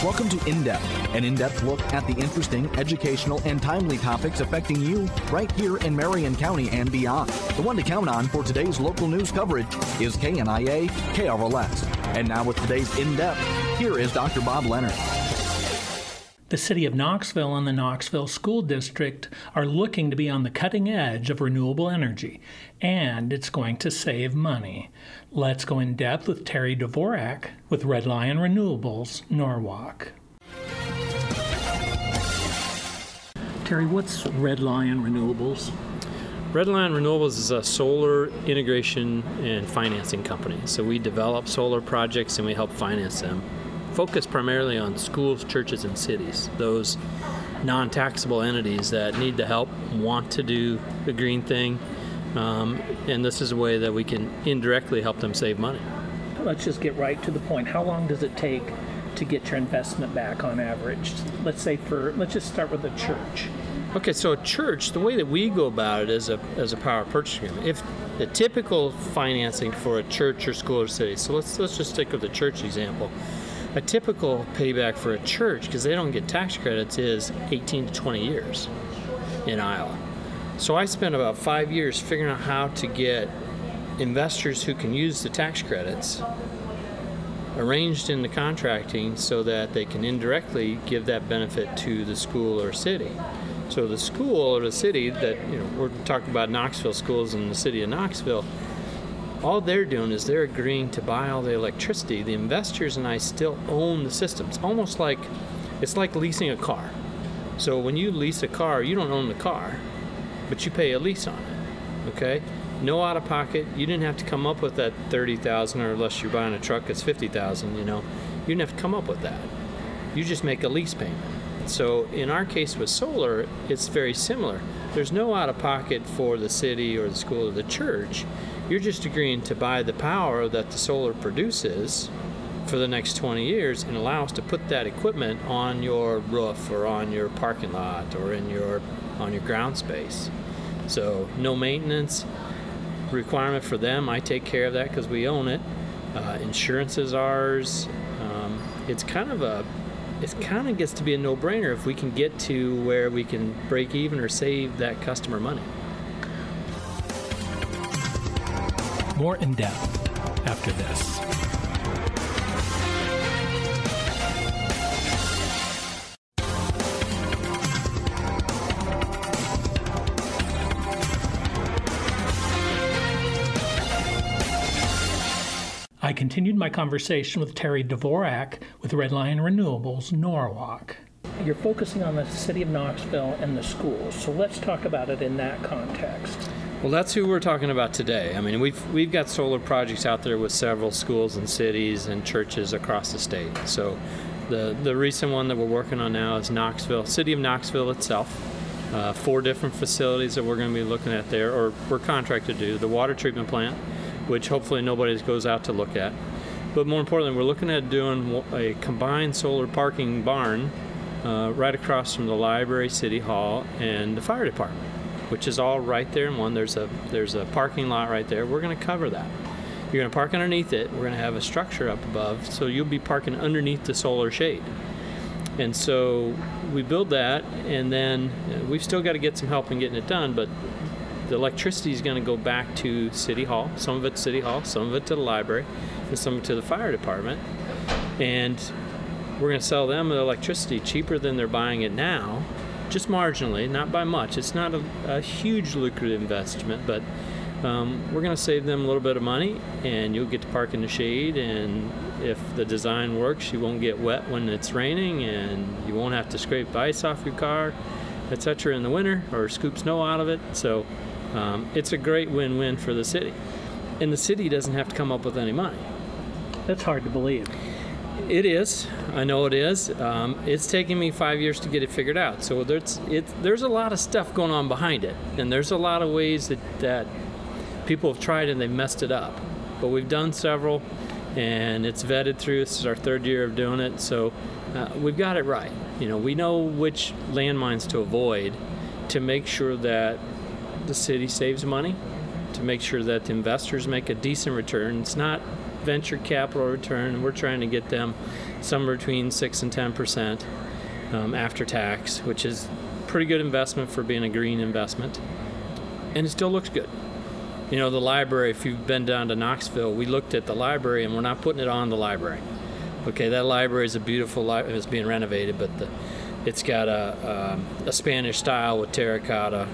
Welcome to In-Depth, an in-depth look at the interesting, educational, and timely topics affecting you right here in Marion County and beyond. The one to count on for today's local news coverage is KNIA KRLS. And now with today's In-Depth, here is Dr. Bob Leonard. The City of Knoxville and the Knoxville School District are looking to be on the cutting edge of renewable energy, and it's going to save money. Let's go in depth with Terry Dvorak with Red Lion Renewables, Norwalk. Terry, what's Red Lion Renewables? Red Lion Renewables is a solar integration and financing company. So we develop solar projects and we help finance them. Focus primarily on schools, churches, and cities, those non-taxable entities that need the help, want to do the green thing, and this is a way that we can indirectly help them save money. Let's just get right to the point. How long does it take to get your investment back on average? Let's just start with a church. Okay, so a church, the way that we go about it is a power purchase agreement. If the typical financing for a church or school or city, so let's just stick with the church example. A typical payback for a church, because they don't get tax credits, is 18 to 20 years in Iowa. So I spent about 5 years figuring out how to get investors who can use the tax credits arranged in the contracting so that they can indirectly give that benefit to the school or city. So the school or the city that, we're talking about Knoxville schools in the city of Knoxville, all they're doing is they're agreeing to buy all the electricity. The investors and I still own the systems. It's like leasing a car. So when you lease a car, you don't own the car, but you pay a lease on it, okay? No out of pocket. You didn't have to come up with that $30,000, or unless you're buying a truck that's $50,000, you didn't have to come up with that. You just make a lease payment. So in our case with solar, it's very similar. There's no out of pocket for the city or the school or the church. You're just agreeing to buy the power that the solar produces for the next 20 years and allow us to put that equipment on your roof or on your parking lot or on your ground space. So no maintenance requirement for them. I take care of that because we own it. Insurance is ours. It kind of gets to be a no-brainer if we can get to where we can break even or save that customer money. More in depth after this. I continued my conversation with Terry Dvorak with Red Lion Renewables, Norwalk. You're focusing on the city of Knoxville and the schools, so let's talk about it in that context. Well, that's who we're talking about today. I mean, we've got solar projects out there with several schools and cities and churches across the state. So the recent one that we're working on now is Knoxville, city of Knoxville itself. 4 different facilities that we're going to be looking at there, or we're contracted to do. The water treatment plant, which hopefully nobody goes out to look at. But more importantly, we're looking at doing a combined solar parking barn right across from the library, city hall, and the fire department, which is all right there in one. There's a parking lot right there. We're going to cover that. You're going to park underneath it. We're going to have a structure up above, so you'll be parking underneath the solar shade. And so we build that, and then we've still got to get some help in getting it done, but the electricity is going to go back to City Hall. Some of it to City Hall, some of it to the library, and some of it to the fire department. And we're going to sell them the electricity cheaper than they're buying it now, just marginally, not by much. It's not a huge lucrative investment, but we're going to save them a little bit of money, and you'll get to park in the shade, and if the design works, you won't get wet when it's raining, and you won't have to scrape ice off your car, etc. in the winter, or scoop snow out of it. So it's a great win-win for the city. And the city doesn't have to come up with any money. That's hard to believe. It is. I know it is. It's taken me 5 years to get it figured out. So there's a lot of stuff going on behind it. And there's a lot of ways that people have tried and they've messed it up. But we've done several, and it's vetted through. This is our 3rd year of doing it. So we've got it right. We know which landmines to avoid to make sure that the city saves money, to make sure that the investors make a decent return. It's not venture capital return. We're trying to get them somewhere between 6 and 10% after tax, which is pretty good investment for being a green investment. And it still looks good. You know, the library, if you've been down to Knoxville, we looked at the library, and we're not putting it on the library. Okay, that library is a beautiful library. It's being renovated, but it's got a Spanish style with terracotta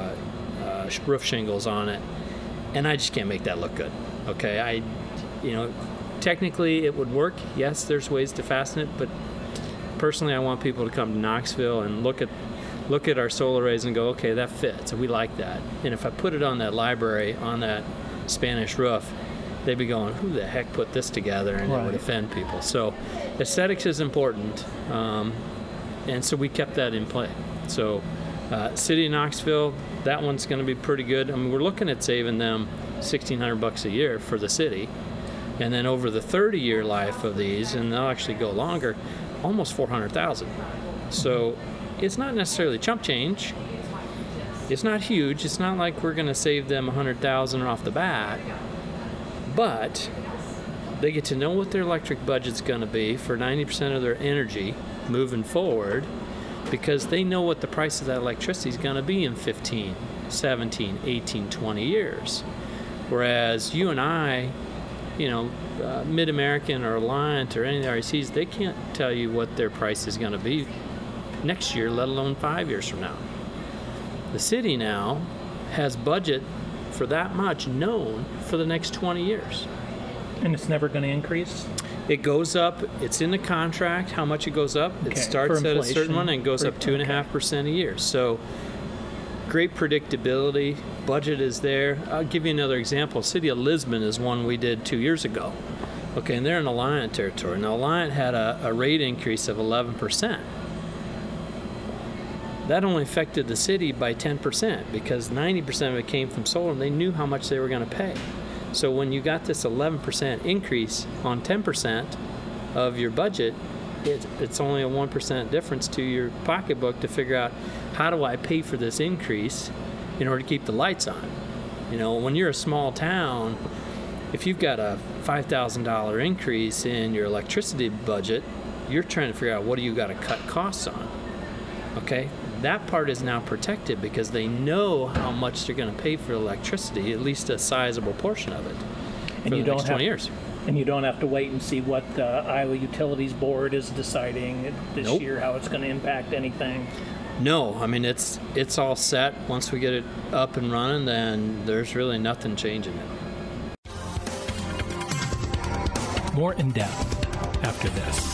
roof shingles on it, and I just can't make that look good. Okay, technically it would work. Yes, there's ways to fasten it, but personally, I want people to come to Knoxville and look at our solar arrays and go, okay, that fits. We like that. And if I put it on that library, on that Spanish roof, they'd be going, who the heck put this together? And it would offend people. So aesthetics is important. And so we kept that in play. So City of Knoxville, that one's going to be pretty good. I mean, we're looking at saving them $1,600 a year for the city. And then over the 30-year life of these, and they'll actually go longer, almost $400,000. So it's not necessarily chump change. It's not huge. It's not like we're going to save them $100,000 off the bat. But they get to know what their electric budget's going to be for 90% of their energy moving forward, because they know what the price of that electricity is going to be in 15, 17, 18, 20 years. Whereas you and I, Mid-American or Alliant or any of the RECs, they can't tell you what their price is going to be next year, let alone 5 years from now. The city now has budget for that much known for the next 20 years. And it's never going to increase? It goes up. It's in the contract how much it goes up. It starts at a certain one and goes up 2.5% a year. So great predictability. Budget is there. I'll give you another example. City of Lisbon is one we did 2 years ago. Okay, and they're in Alliant territory. Now, Alliant had a rate increase of 11%. That only affected the city by 10% because 90% of it came from solar, and they knew how much they were going to pay. So when you got this 11% increase on 10% of your budget, it's only a 1% difference to your pocketbook to figure out, how do I pay for this increase in order to keep the lights on? When you're a small town, if you've got a $5,000 increase in your electricity budget, you're trying to figure out, what do you got to cut costs on? Okay? That part is now protected because they know how much they're going to pay for electricity, at least a sizable portion of it, for the next 20 years. And you don't have to wait and see what the Iowa Utilities Board is deciding this year, how it's going to impact anything. No, I mean, it's all set. Once we get it up and running, then there's really nothing changing it. More in depth after this.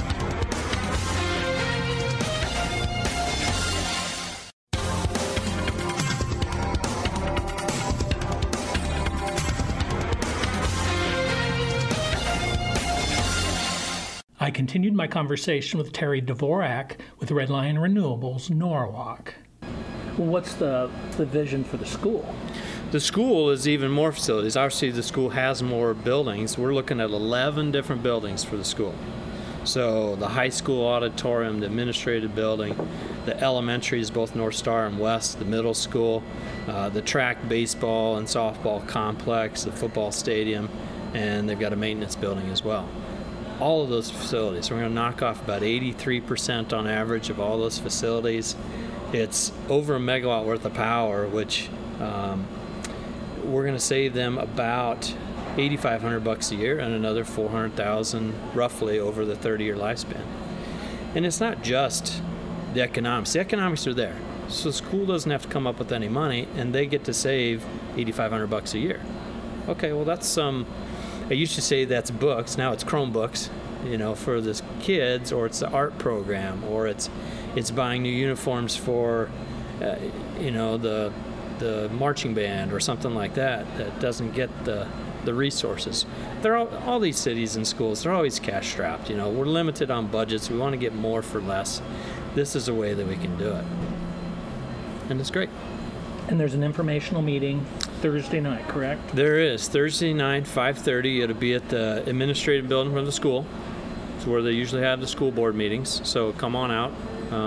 I continued my conversation with Terry Dvorak with Red Lion Renewables, Norwalk. Well, what's the vision for the school? The school is even more facilities. Obviously, the school has more buildings. We're looking at 11 different buildings for the school. So the high school auditorium, the administrative building, the elementaries, both North Star and West, the middle school, the track baseball and softball complex, the football stadium, and they've got a maintenance building as well. All of those facilities. We're going to knock off about 83% on average of all those facilities. It's over a megawatt worth of power, which we're going to save them about $8,500 a year and another $400,000 roughly over the 30-year lifespan. And it's not just the economics. The economics are there. So the school doesn't have to come up with any money, and they get to save $8,500 a year. Okay, well, that's some... I used to say that's books. Now it's Chromebooks, for the kids, or it's the art program, or it's buying new uniforms for, the marching band or something like that doesn't get the resources. They're all these cities and schools, they're always cash strapped. We're limited on budgets. We want to get more for less. This is a way that we can do it. And it's great. And there's an informational meeting Thursday night, correct? There is. Thursday night, 5:30. It'll be at the administrative building from the school. It's where they usually have the school board meetings. So come on out.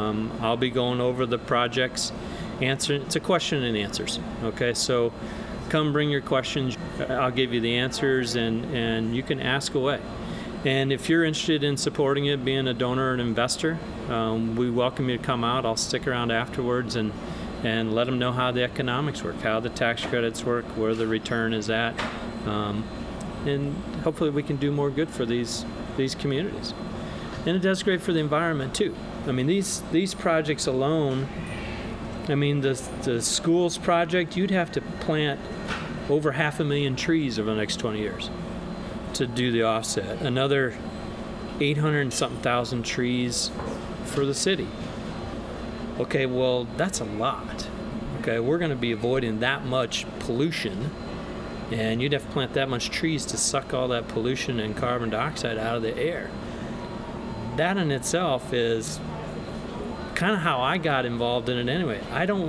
I'll be going over the projects, answering. It's a question and answers. Okay, so come bring your questions. I'll give you the answers, and you can ask away. And if you're interested in supporting it, being a donor or an investor, we welcome you to come out. I'll stick around afterwards and let them know how the economics work, how the tax credits work, where the return is at. And hopefully we can do more good for these communities. And it does great for the environment too. I mean, these projects alone, I mean, the schools project, you'd have to plant over 500,000 trees over the next 20 years to do the offset. Another 800 and something thousand trees for the city. Okay, well, that's a lot. Okay, we're going to be avoiding that much pollution, and you'd have to plant that much trees to suck all that pollution and carbon dioxide out of the air. That in itself is kind of how I got involved in it anyway. I don't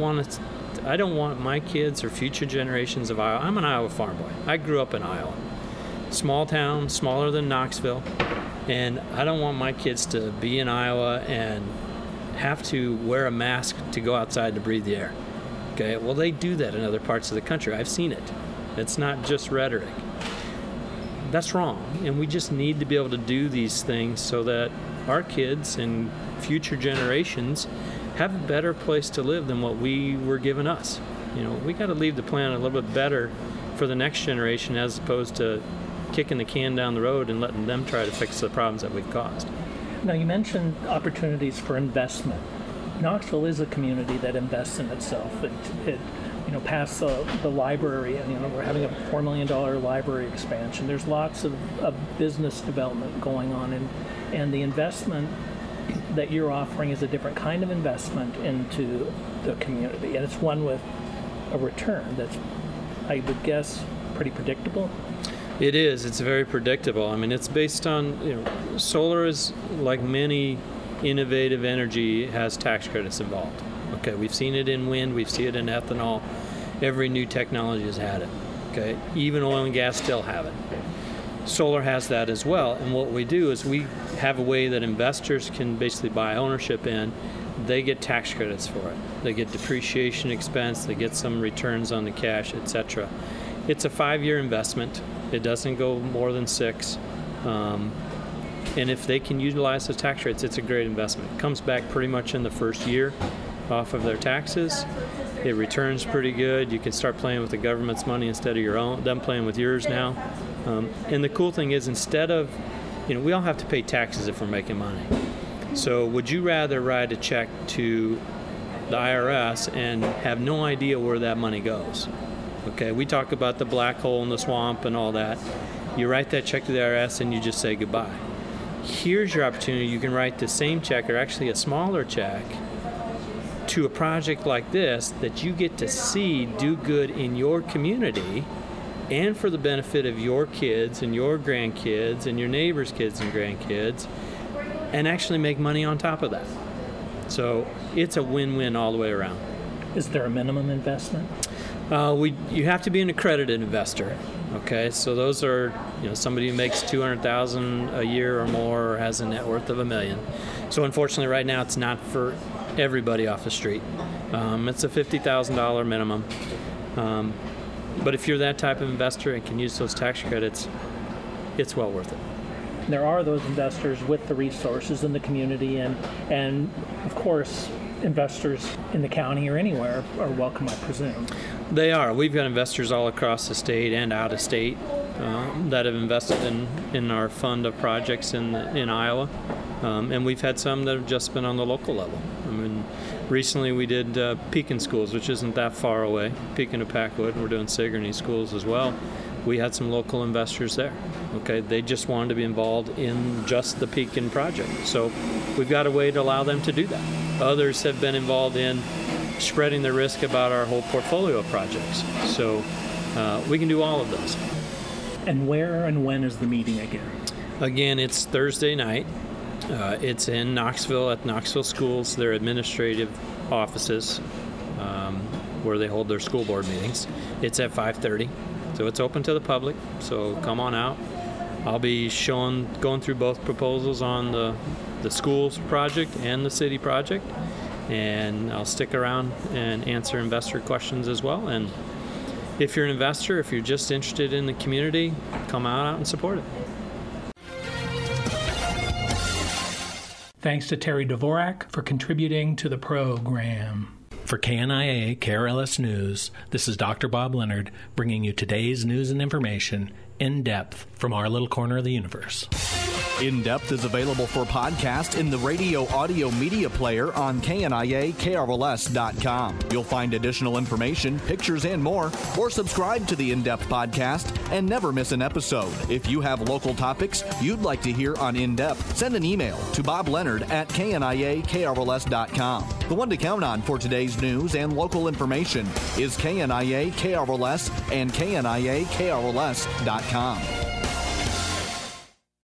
want my kids or future generations of Iowa. I'm an Iowa farm boy. I grew up in Iowa. Small town, smaller than Knoxville, and I don't want my kids to be in Iowa and have to wear a mask to go outside to breathe the air. Okay, well, they do that in other parts of the country. I've seen it. It's not just rhetoric. That's wrong, and we just need to be able to do these things so that our kids and future generations have a better place to live than what we were given us. You know, we got to leave the planet a little bit better for the next generation as opposed to kicking the can down the road and letting them try to fix the problems that we've caused. Now, you mentioned opportunities for investment. Knoxville is a community that invests in itself. It past the library, and we're having a $4 million library expansion. There's lots of business development going on, and the investment that you're offering is a different kind of investment into the community, and it's one with a return that's, I would guess, pretty predictable. It is. It's very predictable. I mean, it's based on, solar is, like many innovative energy, has tax credits involved. Okay, we've seen it in wind, we've seen it in ethanol. Every new technology has had it. Okay, even oil and gas still have it. Solar has that as well, and what we do is we have a way that investors can basically buy ownership in. They get tax credits for it. They get depreciation expense, they get some returns on the cash, etc. It's a 5-year investment. It doesn't go more than 6. And if they can utilize the tax rates, it's a great investment. It comes back pretty much in the first year off of their taxes. It returns pretty good. You can start playing with the government's money instead of them playing with yours now. And the cool thing is, instead of, we all have to pay taxes if we're making money. So would you rather write a check to the IRS and have no idea where that money goes? Okay, we talk about the black hole in the swamp and all that. You write that check to the IRS and you just say goodbye. Here's your opportunity. You can write the same check, or actually a smaller check, to a project like this that you get to see do good in your community and for the benefit of your kids and your grandkids and your neighbors' kids and grandkids, and actually make money on top of that. So it's a win-win all the way around. Is there a minimum investment? You have to be an accredited investor. Okay, so those are, somebody who makes $200,000 a year or more, or has a net worth of $1 million. So unfortunately, right now, it's not for everybody off the street. It's a $50,000 minimum. But if you're that type of investor and can use those tax credits, it's well worth it. There are those investors with the resources in the community, and of course, investors in the county or anywhere are welcome, I presume. They are. We've got investors all across the state and out of state that have invested in our fund of projects in Iowa. And we've had some that have just been on the local level. I mean, recently we did Pekin Schools, which isn't that far away, Pekin to Packwood. We're doing Sigourney Schools as well. We had some local investors there. Okay, they just wanted to be involved in just the Pekin project. So we've got a way to allow them to do that. Others have been involved in spreading the risk about our whole portfolio of projects. So we can do all of those. And where and when is the meeting again? Again, it's Thursday night. It's in Knoxville at Knoxville Schools, their administrative offices, where they hold their school board meetings. It's at 5:30, so it's open to the public. So come on out. I'll be going through both proposals on the schools project and the city project, and I'll stick around and answer investor questions as well. And if you're an investor, if you're just interested in the community, come out and support it. Thanks to Terry Dvorak for contributing to the program. For KNIA KRLS News, this is Dr. Bob Leonard bringing you today's news and information in depth from our little corner of the universe. In Depth is available for podcast in the radio audio media player on KNIA-KRLS.com. You'll find additional information, pictures, and more, or subscribe to the In Depth podcast and never miss an episode. If you have local topics you'd like to hear on In Depth, send an email to bobleonard@KNIA-KRLS.com. The one to count on for today's news and local information is KNIA-KRLS and KNIA-KRLS.com.